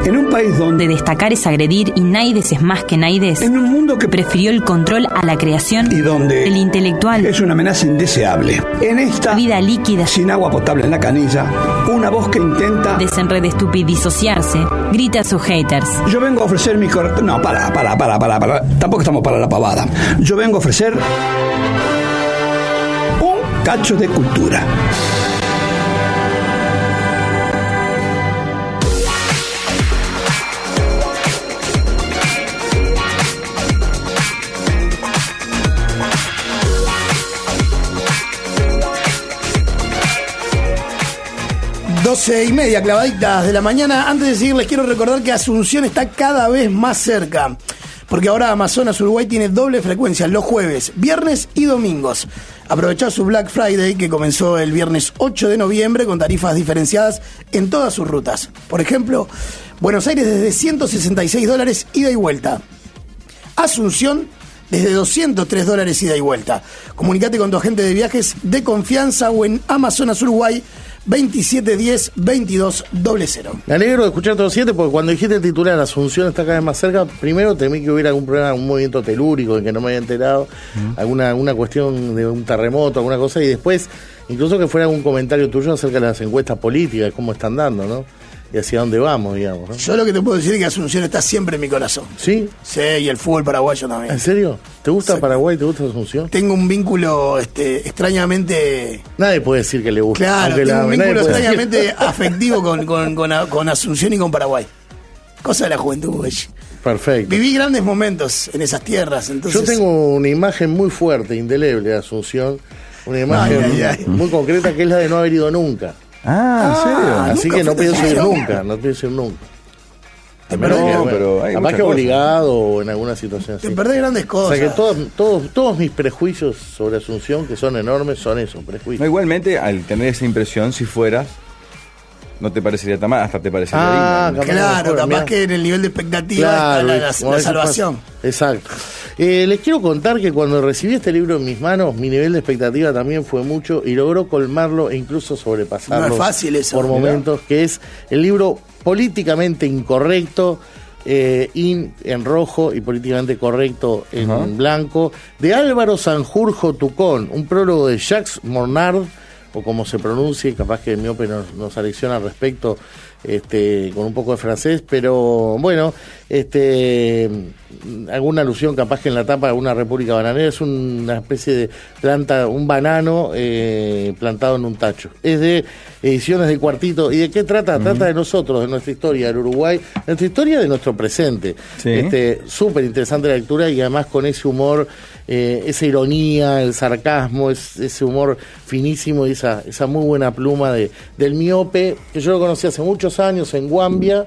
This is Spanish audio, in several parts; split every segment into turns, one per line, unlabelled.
En un país donde
destacar es agredir y Naides es más que Naides.
En un mundo que
prefirió el control a la creación.
Y donde
el intelectual
es una amenaza indeseable. En esta
vida líquida,
sin agua potable en la canilla, una voz que intenta
desenredar, estupidizociarse, grita a sus haters.
Yo vengo a ofrecer mi No, para. Tampoco estamos para la pavada. Yo vengo a ofrecer un cacho de cultura.
Doce y media, clavaditas de la mañana. Antes de seguir, les quiero recordar que Asunción está cada vez más cerca, porque ahora Amazonas Uruguay tiene doble frecuencia los jueves, viernes y domingos. Aprovechá su Black Friday, que comenzó el viernes 8 de noviembre con tarifas diferenciadas en todas sus rutas. Por ejemplo, Buenos Aires desde $166 ida y vuelta. Asunción desde $203 ida y vuelta. Comunicate con tu agente de viajes de confianza o en Amazonas Uruguay 2710-2200.
Me alegro de escuchar todos 7 porque cuando dijiste el titular Asunción está cada vez más cerca, primero temí que hubiera algún problema, un movimiento telúrico en que no me había enterado, alguna cuestión de un terremoto, alguna cosa, y después incluso que fuera algún comentario tuyo acerca de las encuestas políticas, cómo están dando, ¿no? Y hacia dónde vamos, digamos, ¿no?
Yo lo que te puedo decir es que Asunción está siempre en mi corazón.
¿Sí?
Sí, y el fútbol paraguayo también.
¿En serio? ¿Te gusta
Sí.
Paraguay? ¿Te gusta Asunción?
Tengo un vínculo extrañamente...
Nadie puede decir que le gusta.
Claro, tengo un vínculo
puede
extrañamente afectivo con Asunción y con Paraguay. Cosa de la juventud, güey.
Perfecto.
Viví grandes momentos en esas tierras, entonces...
Yo tengo una imagen muy fuerte, indeleble de Asunción, una imagen muy concreta que es la de no haber ido nunca.
¿En serio?
Así que no pienso ir nunca, no pienso ir nunca.
Pero hay
capaz que obligado o en alguna situación así.
Te perdés grandes cosas.
O sea que todos mis prejuicios sobre Asunción, que son enormes, son esos, prejuicios.
No, igualmente, al tener esa impresión, si fueras, no te parecería tan mal, hasta te parecería lindo.
Claro, capaz que en el nivel de expectativa está la salvación.
Exacto. Les quiero contar que cuando recibí este libro en mis manos, mi nivel de expectativa también fue mucho y logró colmarlo e incluso sobrepasarlo.
No es fácil eso.
Por momentos, que es el libro Políticamente Incorrecto, en rojo y Políticamente Correcto en blanco, de Álvaro Sanjurjo Tucón, un prólogo de Jacques Mornard, o como se pronuncie, capaz que el miope nos alecciona al respecto, con un poco de francés, pero bueno, alguna alusión capaz que en la tapa de una república bananera. Es una especie de planta, un banano plantado en un tacho. Es de Ediciones del Cuartito. ¿Y de qué trata? Trata de nosotros, de nuestra historia del Uruguay, nuestra historia de nuestro presente.
Sí.
Súper interesante la lectura y además con ese humor, esa ironía, el sarcasmo, ese humor finísimo y esa muy buena pluma del miope, que yo lo conocí hace muchos años en Guambia,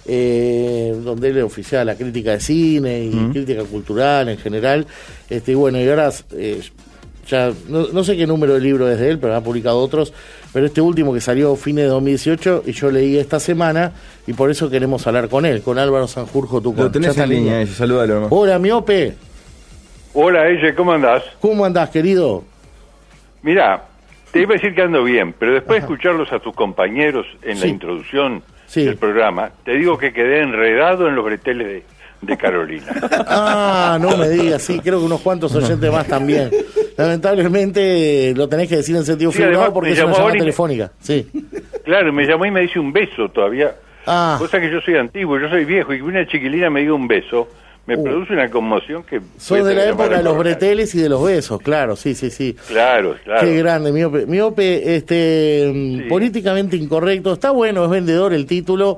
donde él oficiaba la crítica de cine y crítica cultural en general, y bueno, y ahora ya no sé qué número de libro es de él, pero ha publicado otros, pero este último que salió fines de 2018 y yo leí esta semana y por eso queremos hablar con él, con Álvaro Sanjurjo Tucón.
Lo tenés en línea, salúdalo, hermano.
Hola, miope.
Hola, Eye, ¿cómo andás?
¿Cómo andás, querido?
Mirá, te iba a decir que ando bien, pero después de escucharlos a tus compañeros en la introducción del programa, te digo que quedé enredado en los breteles de Carolina.
No me digas, sí, creo que unos cuantos oyentes más también. Lamentablemente lo tenés que decir en sentido figurado porque es una llamada telefónica. Sí.
Claro, me llamó y me dice un beso todavía. Cosa que yo soy antiguo, yo soy viejo, y que una chiquilina me diga un beso me produce una conmoción que...
Sos de la época de los breteles y de los besos, claro, sí.
Claro.
Qué grande, Miope, Políticamente Incorrecto, está bueno, es vendedor el título,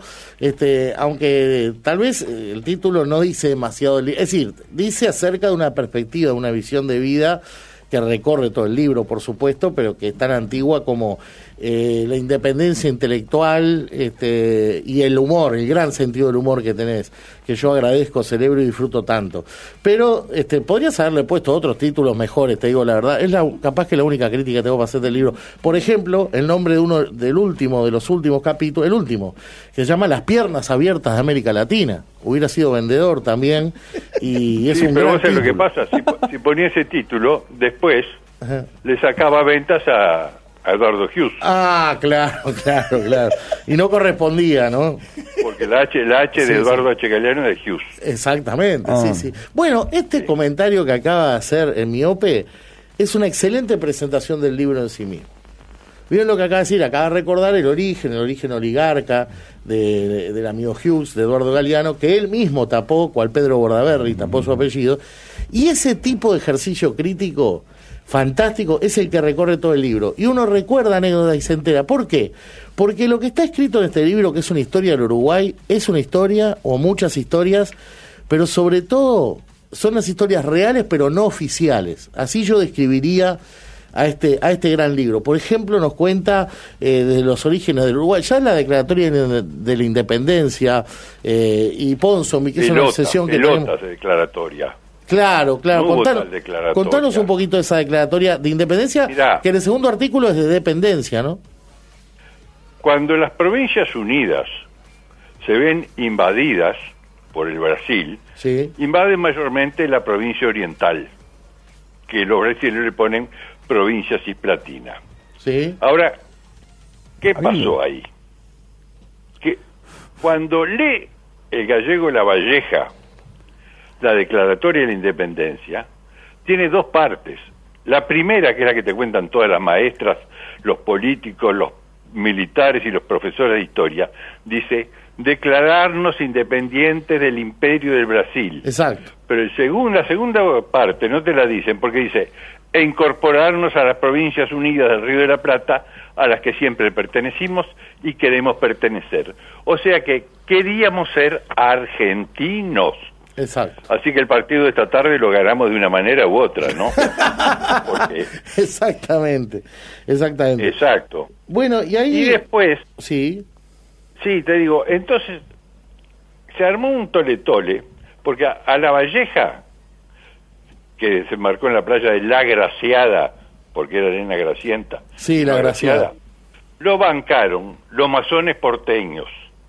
aunque tal vez el título no dice demasiado, es decir, dice acerca de una perspectiva, de una visión de vida que recorre todo el libro, por supuesto, pero que es tan antigua como la independencia intelectual y el humor, el gran sentido del humor que tenés, que yo agradezco, celebro y disfruto tanto. Pero podrías haberle puesto otros títulos mejores, te digo la verdad. Es capaz que la única crítica que tengo para hacer del libro. Por ejemplo, el nombre de los últimos capítulos, el último, que se llama Las piernas abiertas de América Latina. Hubiera sido vendedor también y es un
pero
gran
vos sabés lo que
título.
pasa, si ponía ese título, después le sacaba ventas a Eduardo Hughes.
Claro. Y no correspondía, ¿no?
Porque porque la H de Eduardo H. Galeano es de Hughes.
Exactamente, sí. Bueno, comentario que acaba de hacer el Miope es una excelente presentación del libro en sí mismo. ¿Vieron lo que acaba de decir? Acaba de recordar el origen oligarca del amigo Hughes, de Eduardo Galeano, que él mismo tapó, cual Pedro Bordaberry, tapó su apellido. Y ese tipo de ejercicio crítico fantástico es el que recorre todo el libro. Y uno recuerda anécdotas y se entera. ¿Por qué? Porque lo que está escrito en este libro, que es una historia del Uruguay, es una historia, o muchas historias, pero sobre todo son las historias reales, pero no oficiales. Así yo describiría a este gran libro. Por ejemplo, nos cuenta desde los orígenes del Uruguay, ya en la declaratoria de la independencia, y Ponsonby, que es una obsesión que tenemos.
Declaratoria.
Claro.
No
Contanos un poquito de esa declaratoria de independencia. Mirá, que en el segundo artículo es de dependencia, ¿no?
Cuando las Provincias Unidas se ven invadidas por el Brasil, invaden mayormente la provincia oriental, que los brasileños le ponen provincia cisplatina. Ahora, ¿qué pasó ahí? Que cuando lee el gallego Lavalleja la declaratoria de la independencia, tiene dos partes. La primera, que es la que te cuentan todas las maestras, los políticos, los militares y los profesores de historia, dice: declararnos independientes del Imperio del Brasil.
Exacto.
Pero la segunda parte no te la dicen, porque dice: e incorporarnos a las Provincias Unidas del Río de la Plata, a las que siempre pertenecimos y queremos pertenecer. O sea que queríamos ser argentinos.
Exacto.
Así que el partido de esta tarde lo ganamos de una manera u otra, ¿no? Porque...
Exactamente.
Exacto.
Bueno, y ahí...
Y después...
Sí,
te digo, entonces se armó un tole-tole, porque a Lavalleja, que se marcó en la playa de La Graciada, porque era arena gracienta.
Sí, La Graciada.
Lo bancaron los masones porteños.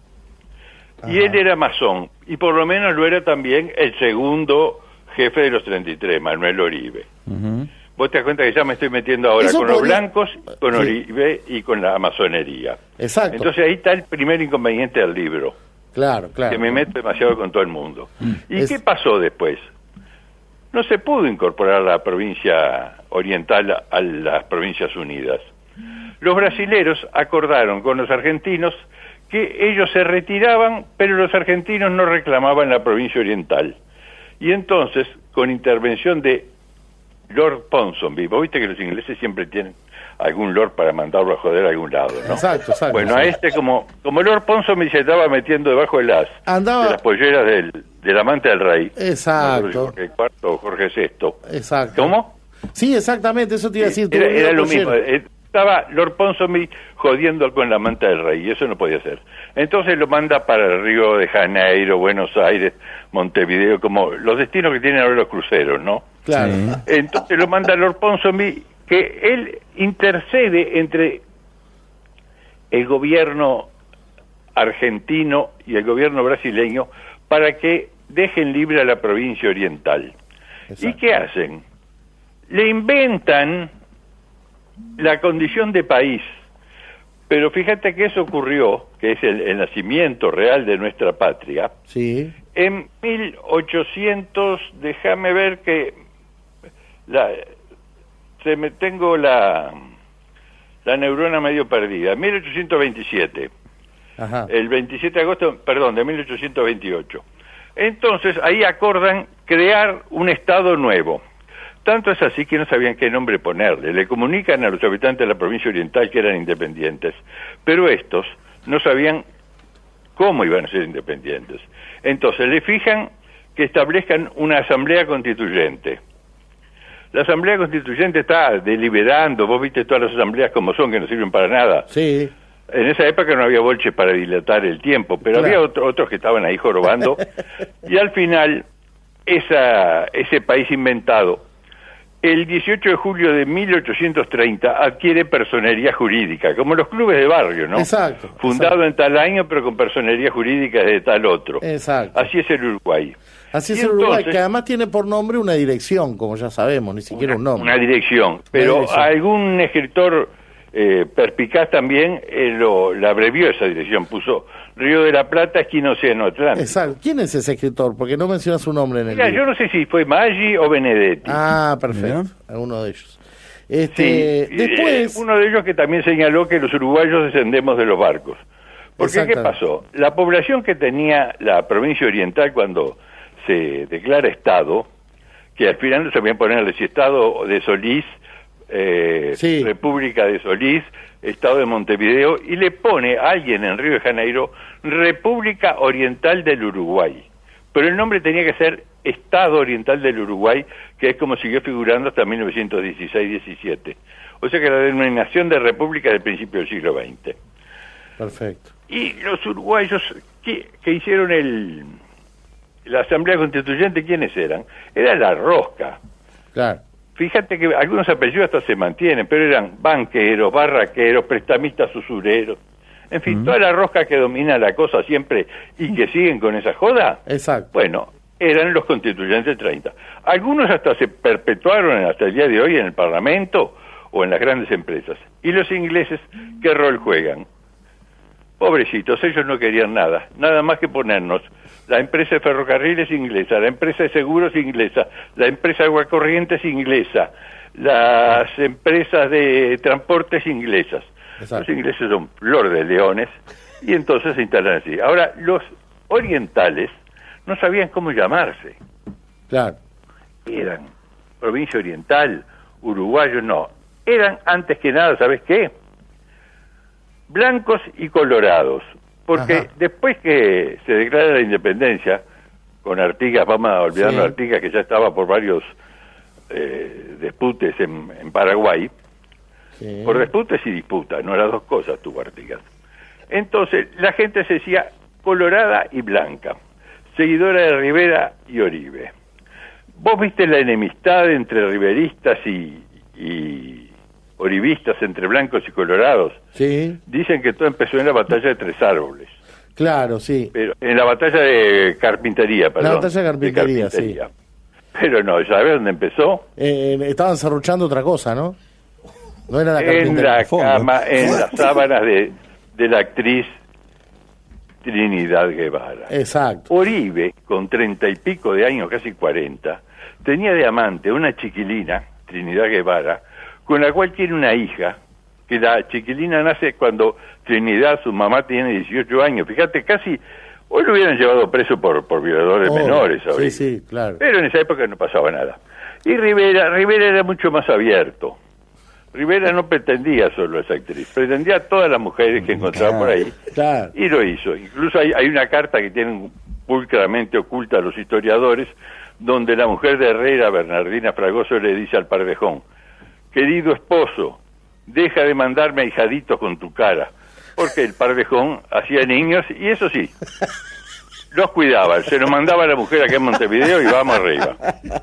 Y él era masón, y por lo menos lo era también el segundo jefe de los 33, Manuel Oribe. Vos te das cuenta que ya me estoy metiendo ahora con los blancos, con Oribe y con la masonería.
Exacto.
Entonces ahí está el primer inconveniente del libro.
Claro.
Que me meto demasiado con todo el mundo. ¿Y qué pasó después? No se pudo incorporar la provincia oriental a las Provincias Unidas. Los brasileros acordaron con los argentinos que ellos se retiraban, pero los argentinos no reclamaban la provincia oriental. Y entonces, con intervención de Lord Ponsonby, vos viste que los ingleses siempre tienen algún lord para mandarlo a joder a algún lado, ¿no?
Exacto.
Bueno, a como Lord Ponsonby se estaba metiendo debajo de las polleras del amante del rey.
Exacto.
Jorge IV o Jorge VI.
Exacto.
¿Cómo?
Sí, exactamente, eso te iba a decir.
Era lo mismo. Estaba Lord Ponsonby jodiendo con la manta del rey, y eso no podía ser. Entonces lo manda para el Río de Janeiro, Buenos Aires, Montevideo, como los destinos que tienen ahora los cruceros, ¿no?
Claro.
Entonces lo manda Lord Ponsonby, que él intercede entre el gobierno argentino y el gobierno brasileño para que dejen libre a la provincia oriental. Exacto. ¿Y qué hacen? Le inventan la condición de país, pero fíjate que eso ocurrió, que es el nacimiento real de nuestra patria, en 1800, déjame ver que tengo la neurona medio perdida, 1827, el 27 de agosto, de 1828. Entonces ahí acordan crear un estado nuevo. Tanto es así que no sabían qué nombre ponerle. Le comunican a los habitantes de la provincia oriental que eran independientes, pero estos no sabían cómo iban a ser independientes. Entonces le fijan que establezcan una asamblea constituyente. La asamblea constituyente está deliberando, vos viste todas las asambleas como son, que no sirven para nada.
Sí.
En esa época no había bolches para dilatar el tiempo, pero había otros que estaban ahí jorobando, y al final ese país inventado, el 18 de julio de 1830 adquiere personería jurídica, como los clubes de barrio, ¿no?
Exacto.
Fundado en tal año, pero con personería jurídica de tal otro.
Exacto.
Así es el Uruguay.
Así es el Uruguay, que además tiene por nombre una dirección, como ya sabemos, ni siquiera un nombre.
Una dirección, pero algún escritor perspicaz también la abrevió esa dirección, puso Río de la Plata, esquina Océano Atlántico.
Exacto. ¿Quién es ese escritor? Porque no menciona su nombre en el libro.
Yo no sé si fue Maggi o Benedetti.
Ah, perfecto. Alguno de ellos.
Sí,
después...
uno de ellos que también señaló que los uruguayos descendemos de los barcos. Porque, ¿qué pasó? La población que tenía la provincia oriental cuando se declara Estado, que al final no sabían ponerle si Estado de Solís, República de Solís, Estado de Montevideo, y le pone a alguien en Río de Janeiro República Oriental del Uruguay. Pero el nombre tenía que ser Estado Oriental del Uruguay, que es como siguió figurando hasta 1916-17. O sea que la denominación de república del principio del siglo XX.
Perfecto.
Y los uruguayos que hicieron la Asamblea Constituyente, ¿quiénes eran? Era la Rosca.
Claro.
Fíjate que algunos apellidos hasta se mantienen, pero eran banqueros, barraqueros, prestamistas usureros. En fin, toda la rosca que domina la cosa siempre y que siguen con esa joda.
Exacto.
Bueno, eran los constituyentes 30. Algunos hasta se perpetuaron hasta el día de hoy en el Parlamento o en las grandes empresas. ¿Y los ingleses qué rol juegan? Pobrecitos, ellos no querían nada más que ponernos la empresa de ferrocarriles inglesa, la empresa de seguros inglesa, la empresa de aguacorrientes inglesa, las empresas de transportes inglesas. Exacto. Los ingleses son flor de leones y entonces se instalan así. Ahora, los orientales no sabían cómo llamarse.
Claro.
Eran provincia oriental, uruguayos, no. Eran, antes que nada, ¿sabes qué? Blancos y colorados. Porque después que se declara la independencia, con Artigas, vamos a olvidarnos de Artigas, que ya estaba por varios disputes en Paraguay, por disputes y disputas, no las dos cosas tuvo Artigas. Entonces, la gente se decía colorada y blanca, seguidora de Rivera y Oribe. ¿Vos viste la enemistad entre riveristas y oribistas, entre blancos y colorados?
Sí.
Dicen que todo empezó en la batalla de Tres Árboles.
Claro, sí.
Pero en la batalla de Carpintería, perdón.
La batalla de Carpintería, sí.
Pero no, ¿sabés dónde empezó?
Estaban serruchando otra cosa, ¿no? No era la
Carpintería. En las sábanas de la actriz Trinidad Guevara.
Exacto.
Oribe, con 30 y pico de años, casi 40, tenía de amante una chiquilina, Trinidad Guevara, con la cual tiene una hija, que la chiquilina nace cuando Trinidad, su mamá, tiene 18 años. Fíjate, casi hoy lo hubieran llevado preso por violadores menores.
Sí, sí, claro.
Pero en esa época no pasaba nada. Y Rivera era mucho más abierto. Rivera no pretendía solo a esa actriz, pretendía a todas las mujeres que encontraba por ahí.
Claro.
Y lo hizo. Incluso hay una carta que tienen pulcramente oculta a los historiadores, donde la mujer de Herrera, Bernardina Fragoso, le dice al Parvejón: querido esposo, deja de mandarme ahijaditos con tu cara, porque el Parvejón hacía niños y eso sí, los cuidaba, se los mandaba a la mujer acá en Montevideo y vamos arriba.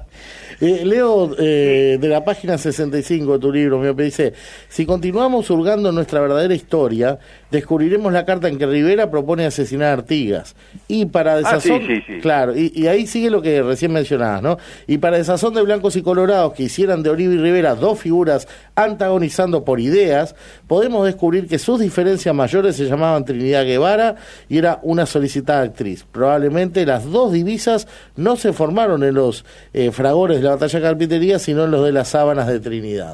Leo de la página 65 de tu libro, me dice: si continuamos hurgando nuestra verdadera historia, descubriremos la carta en que Rivera propone asesinar a Artigas. Y para desazón,
sí.
claro, y ahí sigue lo que recién mencionabas, ¿no? Y para desazón de blancos y colorados que hicieran de Oribe y Rivera dos figuras antagonizando por ideas, podemos descubrir que sus diferencias mayores se llamaban Trinidad Guevara y era una solicitada actriz. Probablemente las dos divisas no se formaron en los fragores de la batalla de Carpintería, sino en los de las sábanas de Trinidad.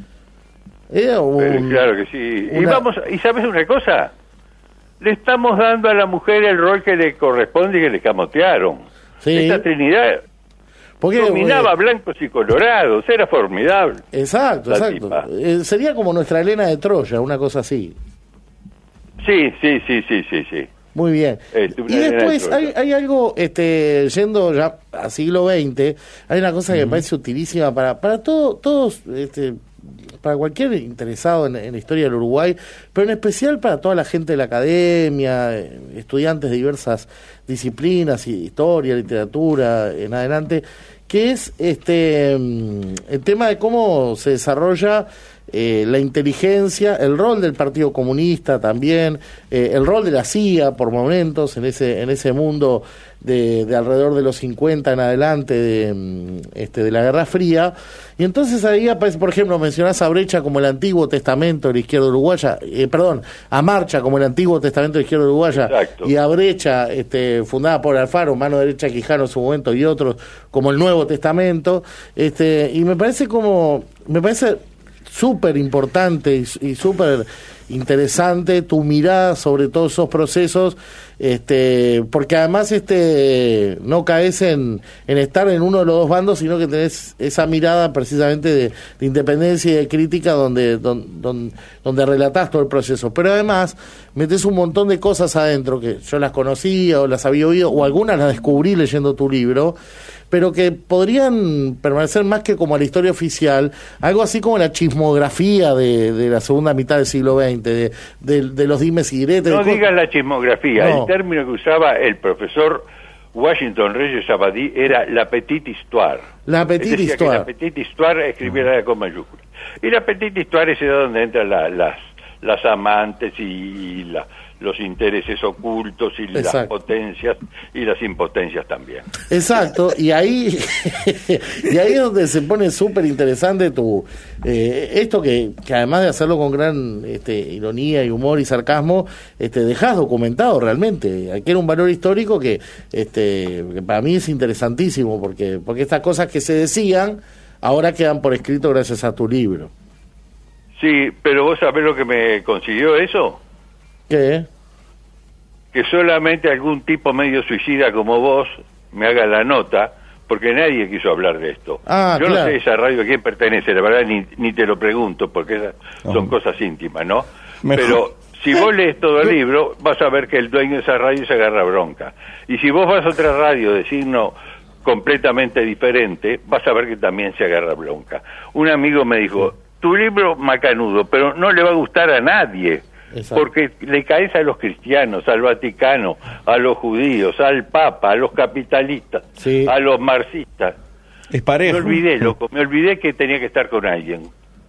Claro que sí. Y ¿sabes una cosa? Le estamos dando a la mujer el rol que le corresponde y que le escamotearon.
Sí.
Esta Trinidad dominaba blancos y colorados, era formidable.
Exacto. Sería como nuestra Helena de Troya, una cosa así.
Sí.
Muy bien. Y después hay algo, yendo ya a siglo XX, hay una cosa que me parece utilísima para todos, para cualquier interesado en la historia del Uruguay, pero en especial para toda la gente de la academia, estudiantes de diversas disciplinas, historia, literatura, en adelante, que es el tema de cómo se desarrolla la inteligencia, el rol del Partido Comunista también, el rol de la CIA por momentos en ese mundo de alrededor de los 50 en adelante de la Guerra Fría. Y entonces ahí aparece, por ejemplo, mencionás a Brecha como el Antiguo Testamento de la izquierda uruguaya, a Marcha como el Antiguo Testamento de la izquierda uruguaya. Exacto. Y a Brecha, fundada por Alfaro, mano derecha de Quijano en su momento, y otros como el Nuevo Testamento, y me parece súper importante y súper interesante tu mirada sobre todos esos procesos, porque además no caes en estar en uno de los dos bandos, sino que tenés esa mirada precisamente de independencia y de crítica donde relatás todo el proceso, pero además metés un montón de cosas adentro que yo las conocía o las había oído, o algunas las descubrí leyendo tu libro, pero que podrían permanecer más que como la historia oficial, algo así como la chismografía de la segunda mitad del siglo XX, de los dimes y diretes.
No digas la chismografía, no. El término que usaba el profesor Washington Reyes Abadí era la petite histoire.
La petite histoire.
La petite histoire escribiera con mayúsculas. Y la petite histoire es donde entran las amantes y los intereses ocultos y
Exacto.
Las potencias y las impotencias también.
Exacto, y ahí es donde se pone súper interesante esto que además de hacerlo con gran ironía y humor y sarcasmo, dejás documentado realmente. Aquí era un valor histórico que para mí es interesantísimo, porque estas cosas que se decían ahora quedan por escrito gracias a tu libro.
Sí, pero vos sabés lo que me consiguió eso.
¿Qué?
Que solamente algún tipo medio suicida como vos me haga la nota, porque nadie quiso hablar de esto. Yo no sé esa radio a quién pertenece, la verdad ni te lo pregunto, porque esas son cosas íntimas, ¿no? Mejor. Pero si vos lees todo el libro, vas a ver que el dueño de esa radio se agarra bronca. Y si vos vas a otra radio de signo completamente diferente, vas a ver que también se agarra bronca. Un amigo me dijo, tu libro macanudo, pero no le va a gustar a nadie. Exacto. Porque le caes a los cristianos, al Vaticano, a los judíos, al Papa, a los capitalistas, sí, a los marxistas.
Es parejo.
Me olvidé que tenía que estar con alguien.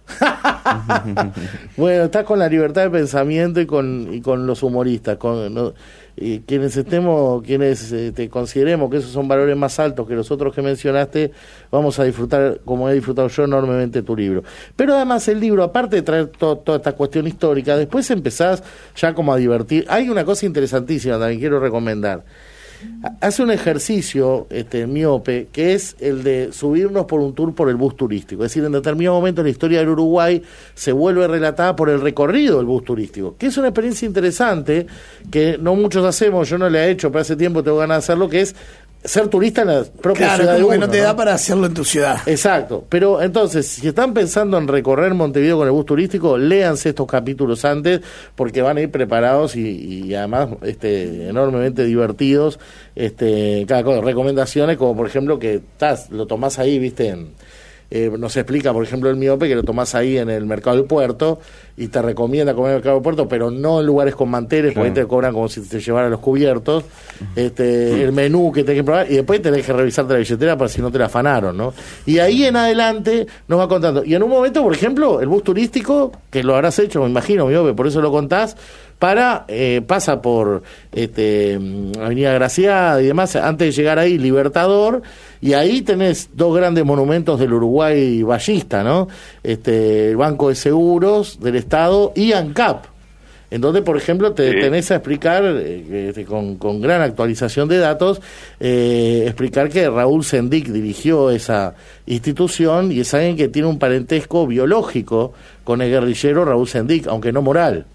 Bueno, estás con la libertad de pensamiento y con los humoristas, quienes consideremos que esos son valores más altos que los otros que mencionaste, vamos a disfrutar, como he disfrutado yo enormemente, tu libro. Pero además el libro, aparte de traer toda esta cuestión histórica, después empezás ya como a divertir. Hay una cosa interesantísima también quiero recomendar. Hace un ejercicio miope, que es el de subirnos por un tour por el bus turístico. Es decir, en determinado momento en la historia del Uruguay se vuelve relatada por el recorrido del bus turístico, que es una experiencia interesante que no muchos hacemos. Yo no la he hecho, pero hace tiempo tengo ganas de hacerlo, que es ser turista en la propia ciudad de uno.
Claro, no te da para hacerlo en tu ciudad.
Exacto, pero entonces, si están pensando en recorrer Montevideo con el bus turístico, léanse estos capítulos antes, porque van a ir preparados y además enormemente divertidos. Cada cosa, recomendaciones como por ejemplo que lo tomás ahí, viste, nos explica por ejemplo el miope que lo tomás ahí en el mercado del puerto y te recomienda comer en el mercado del puerto, pero no en lugares con manteles, porque ahí te cobran como si te llevaran los cubiertos, el menú que tenés que probar, y después tenés que revisarte la billetera para si no te la afanaron, ¿no? Y ahí en adelante nos va contando. Y en un momento, por ejemplo, el bus turístico, que lo habrás hecho, me imagino, miope, por eso lo contás, pasa por Avenida Graciada y demás, antes de llegar ahí, Libertador, y ahí tenés dos grandes monumentos del Uruguay ballista, ¿no? El Banco de Seguros del Estado y ANCAP, en donde, por ejemplo, tenés a explicar, con gran actualización de datos, explicar que Raúl Sendic dirigió esa institución y es alguien que tiene un parentesco biológico con el guerrillero Raúl Sendic, aunque no moral.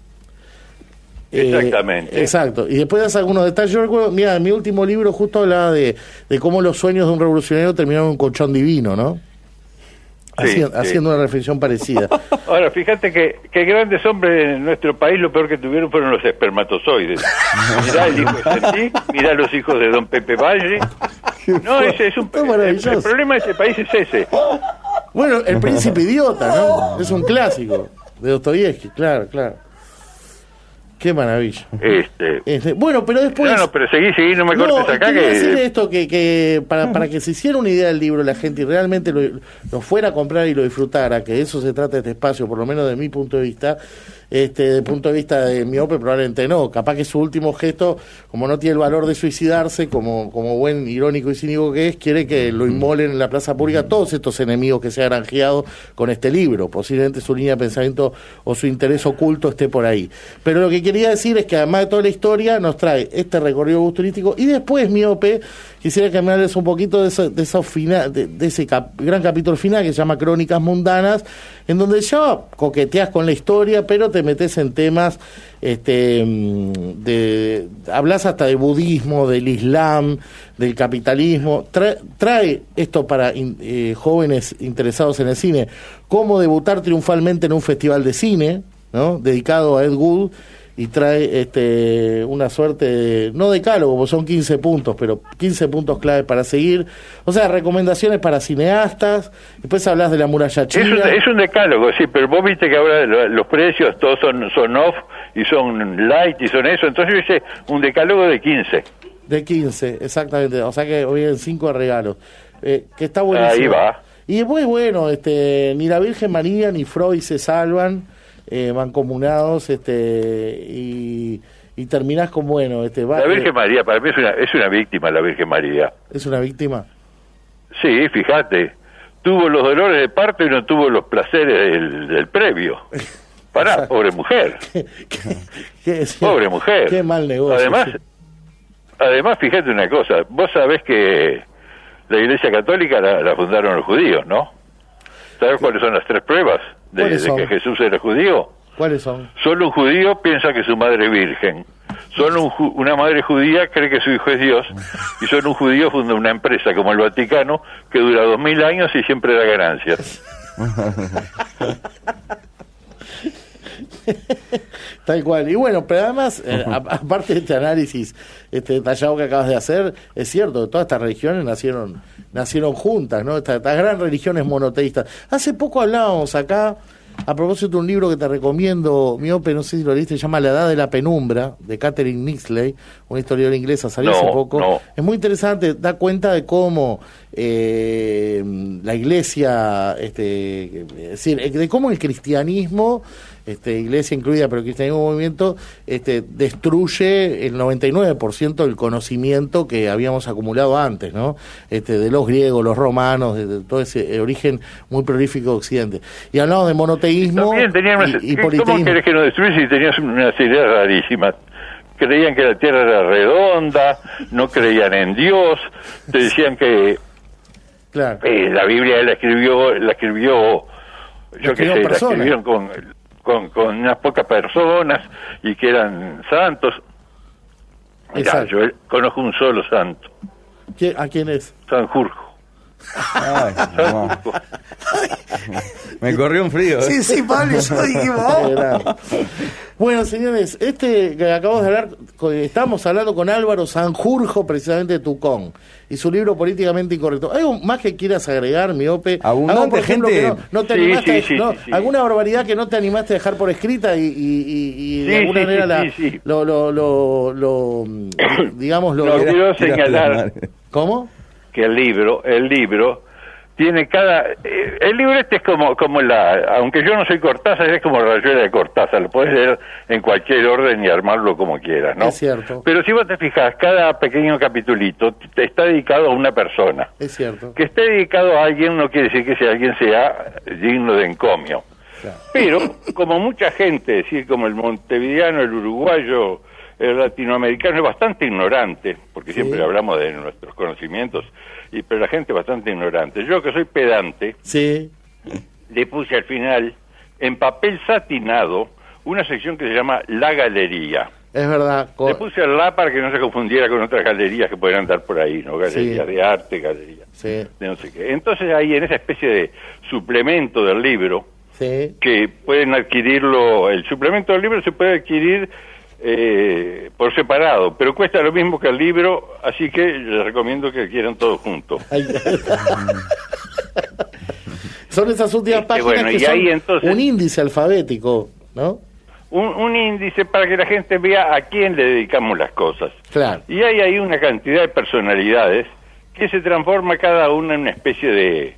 Exactamente.
Exacto. Y después das algunos detalles. Yo recuerdo, mira, en mi último libro justo hablaba de cómo los sueños de un revolucionario terminaron en un colchón divino, ¿no? Haciendo una reflexión parecida.
Ahora, fíjate que grandes hombres en nuestro país lo peor que tuvieron fueron los espermatozoides. Mirá el hijo de Sendic, mirá los hijos de don Pepe Valle. No, ese es un... El problema de ese país es ese.
Bueno, El Príncipe Idiota, ¿no? Es un clásico de Dostoyevsky, claro. Qué maravilla.
Bueno,
pero después...
No, pero seguí, no me cortes acá.
Quería decir esto, que para que se hiciera una idea del libro la gente y realmente lo fuera a comprar y lo disfrutara, que de eso se trata este espacio, por lo menos de mi punto de vista, desde el punto de vista de Miope probablemente no, capaz que su último gesto, como no tiene el valor de suicidarse, como buen irónico y cínico que es, quiere que lo inmolen en la plaza pública todos estos enemigos que se han granjeado con este libro. Posiblemente su línea de pensamiento o su interés oculto esté por ahí. Pero lo que quería decir es que además de toda la historia nos trae este recorrido turístico y después, Miope, quisiera que me hables un poquito de ese gran capítulo final que se llama Crónicas Mundanas, en donde ya coqueteas con la historia, pero te metes en temas, hablas hasta de budismo, del islam, del capitalismo. Trae esto para jóvenes interesados en el cine, cómo debutar triunfalmente en un festival de cine, ¿no?, dedicado a Ed Wood, y trae una suerte de, no decálogo, porque son 15 puntos, pero 15 puntos clave para seguir. O sea, recomendaciones para cineastas. Después hablas de la muralla china.
Es un decálogo, sí, pero vos viste que ahora los precios todos son off y son light y son eso. Entonces yo hice un decálogo de 15.
De 15, exactamente. O sea que vienen 5 regalos. Que está buenísimo.
Ahí va.
Y después, bueno, ni la Virgen María ni Freud se salvan. Mancomunados, y terminás con, bueno,
la Virgen María para mí es una víctima. La Virgen María
es una víctima.
Sí, fíjate, tuvo los dolores de parto y no tuvo los placeres del previo. Pará, pobre mujer. Pobre mujer.
Qué mal negocio.
Además, fíjate una cosa, vos sabés que la Iglesia Católica la fundaron los judíos, ¿no? ¿Sabés cuáles son las 3 pruebas de que Jesús era judío?
¿Cuáles son?
Solo un judío piensa que su madre es virgen. Solo una madre judía cree que su hijo es Dios. Y solo un judío funda una empresa como el Vaticano que dura 2000 años y siempre da ganancias.
Tal cual. Y bueno, pero además, aparte de este análisis detallado que acabas de hacer, es cierto que todas estas religiones nacieron juntas, ¿no? Estas grandes religiones monoteístas. Hace poco hablábamos acá, a propósito de un libro que te recomiendo, Miope, no sé si lo leíste, se llama La Edad de la Penumbra, de Catherine Nixley, una historiadora inglesa, salió hace poco. No. Es muy interesante, da cuenta de cómo la Iglesia, es decir, de cómo el cristianismo, Iglesia incluida, pero cristianismo movimiento, destruye el 99% del conocimiento que habíamos acumulado antes, ¿no? De los griegos, los romanos, de todo ese origen muy prolífico de Occidente. Y hablamos de monoteísmo y politeísmo.
¿Cómo querés que nos destruyese si tenías unas ideas rarísimas? Creían que la Tierra era redonda, no creían en Dios, te decían que
claro.
La Biblia la escribió yo qué sé, la escribieron con unas pocas personas y que eran santos. Mirá, yo conozco un solo santo.
¿A quién es?
Sanjurjo.
Ay, me corrió un frío.
Sí, Pablo, yo dije,
Bueno, señores, que acabamos de hablar, estamos hablando con Álvaro Sanjurjo, precisamente de Tucón, y su libro Políticamente Incorrecto. ¿Algo más que quieras agregar, Miope?
Abundante
por ejemplo,
gente.
Que no te animaste alguna barbaridad que no te animaste a dejar por escrita y de alguna manera digamos lo.
No quiero señalar.
¿Cómo?
Que el libro tiene el libro es como aunque yo no soy Cortázar, es como Rayuela de Cortázar, lo puedes leer en cualquier orden y armarlo como quieras, ¿no?
Es cierto.
Pero si vos te fijas, cada pequeño capitulito está dedicado a una persona.
Es cierto.
Que esté dedicado a alguien no quiere decir que ese alguien sea digno de encomio. Claro. Pero, como mucha gente, es decir, como el montevideano, el uruguayo, el latinoamericano es bastante ignorante, porque siempre hablamos de nuestros conocimientos, pero la gente es bastante ignorante. Yo que soy pedante, le puse al final, en papel satinado, una sección que se llama La Galería.
Es verdad.
Le puse el la para que no se confundiera con otras galerías que podrían andar por ahí, ¿no? Galerías de arte, galerías de no sé qué. Entonces ahí en esa especie de suplemento del libro, que pueden adquirirlo, el suplemento del libro se puede adquirir por separado, pero cuesta lo mismo que el libro, así que les recomiendo que quieran todos juntos.
Son esas últimas páginas que son
entonces,
un índice alfabético, ¿no?
un índice para que la gente vea a quién le dedicamos las cosas.
Claro.
Y hay ahí una cantidad de personalidades que se transforma cada una en una especie de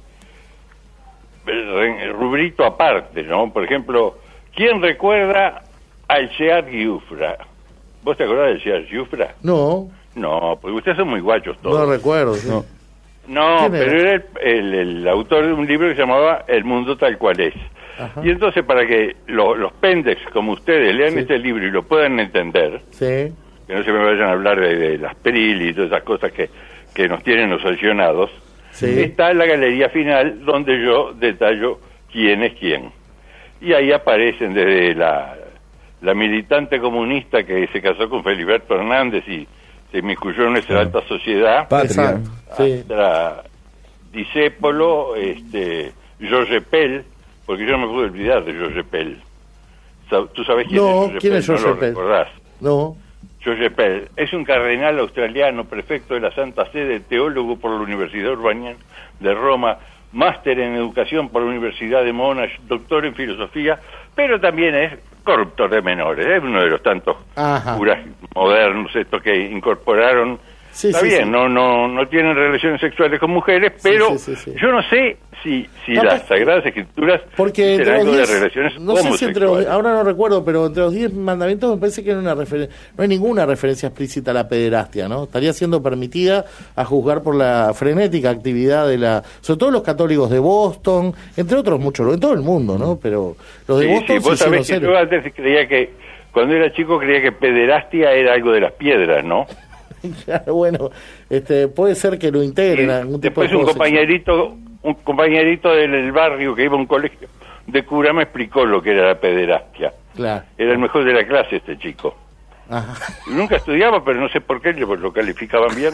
rubrito aparte, ¿no? Por ejemplo, ¿quién recuerda al Shear Giuffra? ¿Vos te acordás del Shear Giuffra?
No.
No, porque ustedes son muy guachos todos.
No recuerdo. Sí.
No, pero era el autor de un libro que se llamaba El mundo tal cual es. Ajá. Y entonces, para que los pendex como ustedes lean este libro y lo puedan entender, que no se me vayan a hablar de las PRIL y todas esas cosas que nos tienen obsesionados, está la galería final donde yo detallo quién es quién. Y ahí aparecen desde la militante comunista que se casó con Feliberto Hernández y se inmiscuyó en nuestra alta sociedad, hasta Discépolo, George Pell, porque yo no me puedo olvidar de George Pell. ¿Tú sabes quién es George Pell? ¿No lo recordás?
No.
George Pell es un cardenal australiano, prefecto de la Santa Sede, teólogo por la Universidad Urbaniana de Roma, máster en educación por la Universidad de Monash, doctor en filosofía, pero también es corruptor de menores. Es uno de los tantos curas modernos estos que incorporaron. Está bien, no tienen relaciones sexuales con mujeres, pero yo no sé si las Sagradas Escrituras
dicen
algo de relaciones homosexuales.
Ahora no recuerdo, pero entre los 10 mandamientos me parece que no hay ninguna referencia explícita a la pederastia, ¿no? Estaría siendo permitida a juzgar por la frenética actividad sobre todo los católicos de Boston, entre otros muchos, en todo el mundo, ¿no? Pero los de Boston
vos sabés que yo antes creía que, cuando era chico, creía que pederastia era algo de las piedras, ¿no?
Claro, bueno, puede ser que lo integren a algún tipo de
después un compañerito del barrio que iba a un colegio de cura me explicó lo que era la pederastia.
Claro.
Era el mejor de la clase este chico.
Ajá.
Nunca estudiaba, pero no sé por qué lo calificaban bien.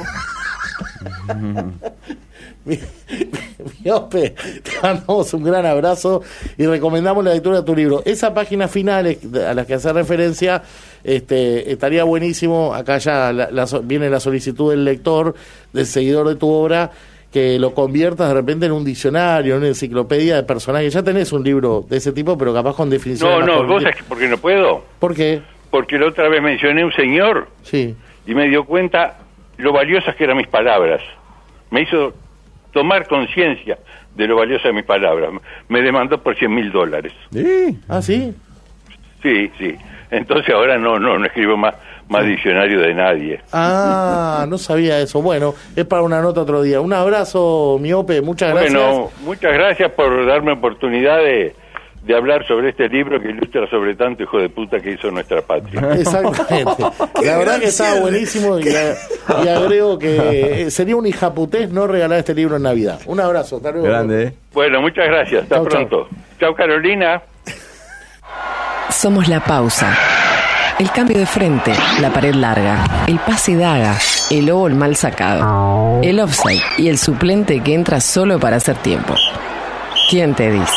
Miope, te mandamos un gran abrazo y recomendamos la lectura de tu libro. Esa página final a la que hace referencia, estaría buenísimo. Acá ya viene la solicitud del lector, del seguidor de tu obra, que lo conviertas de repente en un diccionario, en una enciclopedia de personajes. Ya tenés un libro de ese tipo, pero capaz con definiciones.
No, vos sabés por qué no puedo.
¿Por qué?
Porque la otra vez mencioné un señor y me dio cuenta lo valiosas que eran mis palabras. Me hizo tomar conciencia de lo valiosas de mis palabras. Me demandó por $100,000.
¿Sí? ¿Ah, sí?
Sí. Entonces ahora no escribo más diccionario de nadie.
No sabía eso. Bueno, es para una nota otro día. Un abrazo, Miope, muchas gracias.
Bueno, muchas gracias por darme oportunidad de hablar sobre este libro que ilustra sobre tanto hijo de puta que hizo nuestra patria.
Exactamente. La verdad que estaba buenísimo y agrego que sería un hijaputés no regalar este libro en Navidad. Un abrazo, hasta luego.
Grande.
Bueno, muchas gracias. Hasta pronto. Chau, Carolina.
Somos la pausa. El cambio de frente, la pared larga, el pase daga, el gol mal sacado, el offside y el suplente que entra solo para hacer tiempo. ¿Quién te dice?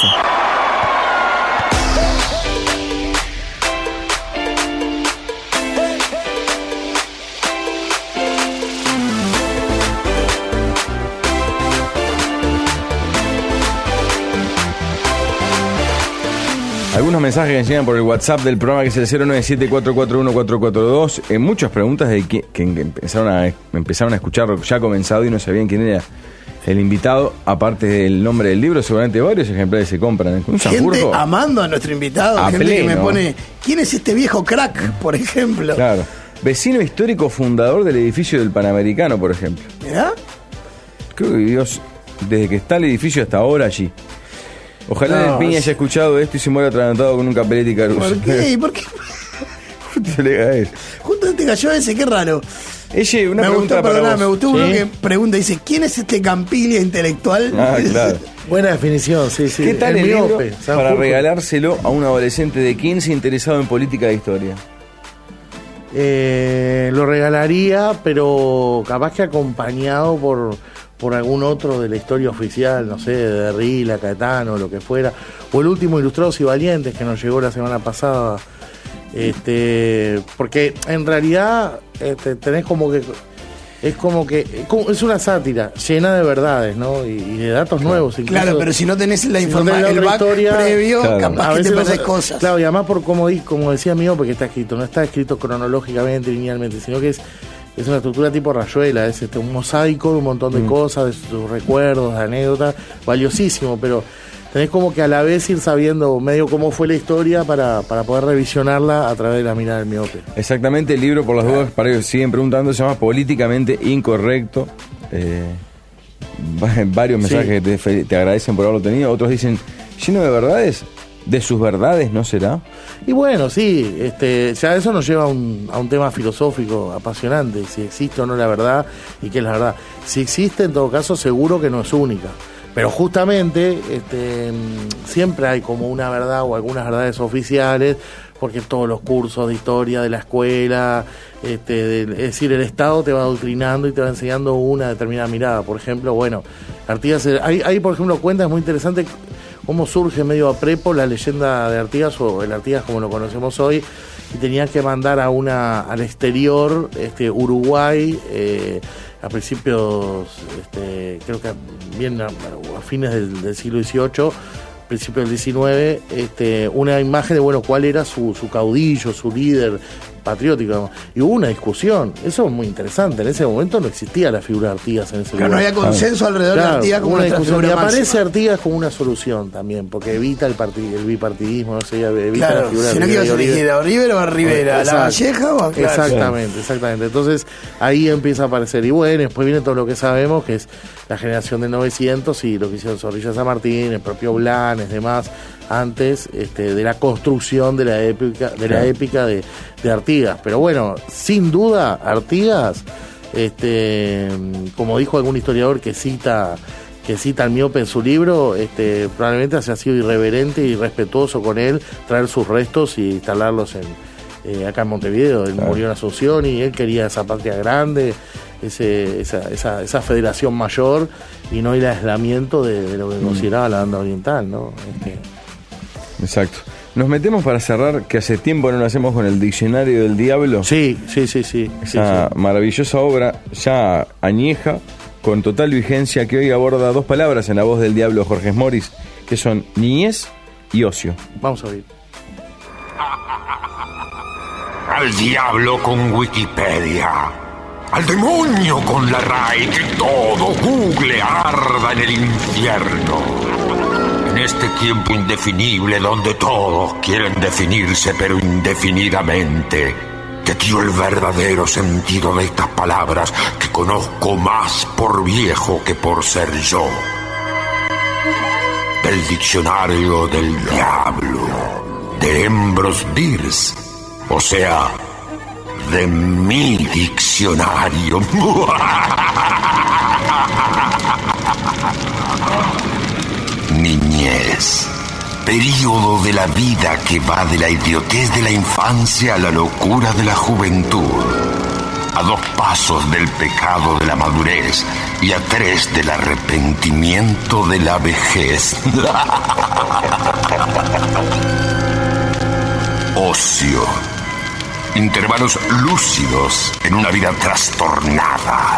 Algunos mensajes que nos llegan por el WhatsApp del programa, que es el 097-441-442. Muchas preguntas de que empezaron a escuchar ya comenzado y no sabían quién era el invitado. Aparte del nombre del libro, seguramente varios ejemplares se compran.
Gente amando a nuestro invitado. Gente que me pone, ¿quién es este viejo crack, por ejemplo?
Claro. Vecino histórico fundador del edificio del Panamericano, por ejemplo.
¿Mirá?
Creo que vivió desde que está el edificio hasta ahora allí. Ojalá el Piña haya escuchado esto y se muera atragantado con un Capelletti Caruso.
¿Por qué?
Justo le cae.
Justo te cayó ese, qué raro.
Una pregunta para vos.
Me gustó uno que pregunta, dice, ¿quién es este Campiglia intelectual?
Claro. Buena definición, sí.
¿Qué tal el libro para regalárselo a un adolescente de 15 interesado en política de historia?
Lo regalaría, pero capaz que acompañado por algún otro de la historia oficial, no sé, de Derrida, Caetano, lo que fuera, o el último Ilustrados y Valientes que nos llegó la semana pasada, porque en realidad tenés como que es como que es una sátira llena de verdades, ¿no? Y de datos nuevos. Incluso,
claro, pero si no tenés la información, el back previo, capaz que te perdés cosas.
Claro, y además por como decía Miope que está escrito, no está escrito cronológicamente, linealmente, sino que es una estructura tipo Rayuela, es un mosaico de un montón de cosas, de sus recuerdos, de anécdotas, valiosísimo, pero tenés como que a la vez ir sabiendo medio cómo fue la historia para poder revisionarla a través de la mirada del Miope.
Exactamente, el libro, por las dudas, para que siguen preguntando, se llama Políticamente Incorrecto. Varios mensajes que te agradecen por haberlo tenido, otros dicen, lleno de verdades, de sus verdades, ¿no será?
Y bueno, sí, ya eso nos lleva a un tema filosófico apasionante, si existe o no la verdad y qué es la verdad. Si existe, en todo caso, seguro que no es única. Pero justamente siempre hay como una verdad o algunas verdades oficiales, porque todos los cursos de historia de la escuela, es decir, el Estado te va adoctrinando y te va enseñando una determinada mirada. Por ejemplo, bueno, Artigas, hay por ejemplo cuentas muy interesantes cómo surge medio a prepo la leyenda de Artigas, o el Artigas como lo conocemos hoy, y tenían que mandar al exterior, Uruguay, a principios, creo que bien a fines del siglo XVIII, principios del XIX, una imagen de, bueno, cuál era su caudillo, su líder patriótico, y hubo una discusión. Eso es muy interesante. En ese momento no existía la figura de Artigas en ese lugar.
No había consenso alrededor de Artigas como una discusión.
Y aparece Artigas como una solución también, porque evita el bipartidismo, no sé, evita la figura de
si no quiero elegir a River o a Rivera, a La Valleja o a
Exactamente. Entonces ahí empieza a aparecer. Y bueno, después viene todo lo que sabemos, que es la generación del 900 y lo que hicieron Zorrilla San Martín, el propio Blanes, demás, antes de la construcción de la épica de Artigas. Pero bueno, sin duda Artigas, como dijo algún historiador que cita al Miope en su libro, probablemente haya sido irreverente y irrespetuoso con él traer sus restos y instalarlos acá en Montevideo. Él murió en Asunción y él quería esa patria grande, esa federación mayor, y no el aislamiento de lo que consideraba la banda oriental, ¿no?
Exacto. Nos metemos para cerrar, que hace tiempo no lo hacemos, con el Diccionario del Diablo.
Sí.
Esa maravillosa obra, ya añeja, con total vigencia, que hoy aborda dos palabras en la voz del Diablo Jorge Moris, que son niñez y ocio.
Vamos a ver.
Al diablo con Wikipedia. Al demonio con la RAI, que todo Google arda en el infierno. En este tiempo indefinible donde todos quieren definirse pero indefinidamente, te tiro el verdadero sentido de estas palabras que conozco más por viejo que por ser yo. Del diccionario del diablo, de Ambrose Bierce, o sea, de mi diccionario. Niñez, período de la vida que va de la idiotez de la infancia a la locura de la juventud, a 2 pasos del pecado de la madurez y a 3 del arrepentimiento de la vejez. Ocio, intervalos lúcidos en una vida trastornada.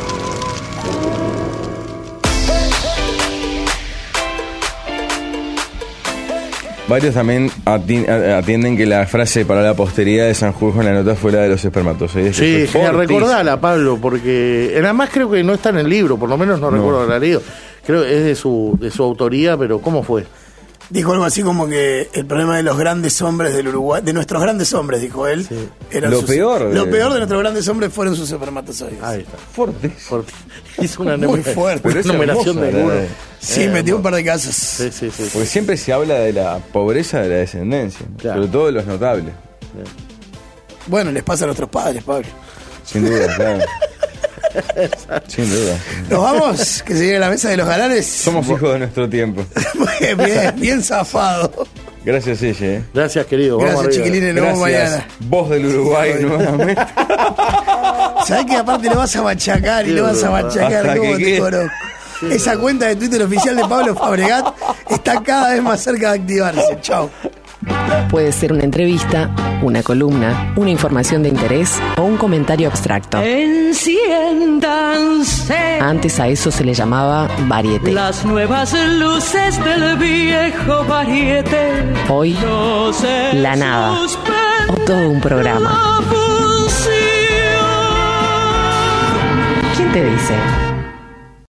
Varios también atienden que la frase para la posteridad de Sanjurjo en la nota fuera de los espermatozoides.
Sí, recordala, Pablo, porque además creo que no está en el libro, por lo menos no recuerdo haberla leído. Creo que es de su autoría, pero ¿cómo fue?
Dijo algo así como que el problema de los grandes hombres del Uruguay, de nuestros grandes hombres, dijo él, era
lo peor
de nuestros grandes hombres fueron sus espermatozoides.
Ahí está.
Fuerte.
Hizo una
muy fuerte.
Pero es
numeración de algunos.
Sí, metió un par de casos.
Sí.
Porque siempre se habla de la pobreza de la descendencia, ¿no?
Claro.
Sobre todo de los notables.
Bueno, les pasa a nuestros padres, Pablo.
Sin duda, claro. Sin duda.
¿Nos vamos? Que se llegue a la mesa de los galanes.
Somos hijos de nuestro tiempo.
bien zafado.
Gracias, ella.
Gracias, querido.
Gracias, chiquilines. Nos vemos mañana.
Voz del Uruguay nuevamente.
¿Sabés que aparte lo vas a machacar y lo vas a machacar? ¿Cómo te conozco? Esa cuenta de Twitter oficial de Pablo Fabregat está cada vez más cerca de activarse. Chau.
Puede ser una entrevista, una columna, una información de interés o un comentario abstracto.
Enciéndanse.
Antes a eso se le llamaba variete.
Las nuevas luces del viejo variete.
Hoy, la nada. O todo un programa. ¿Quién te dice?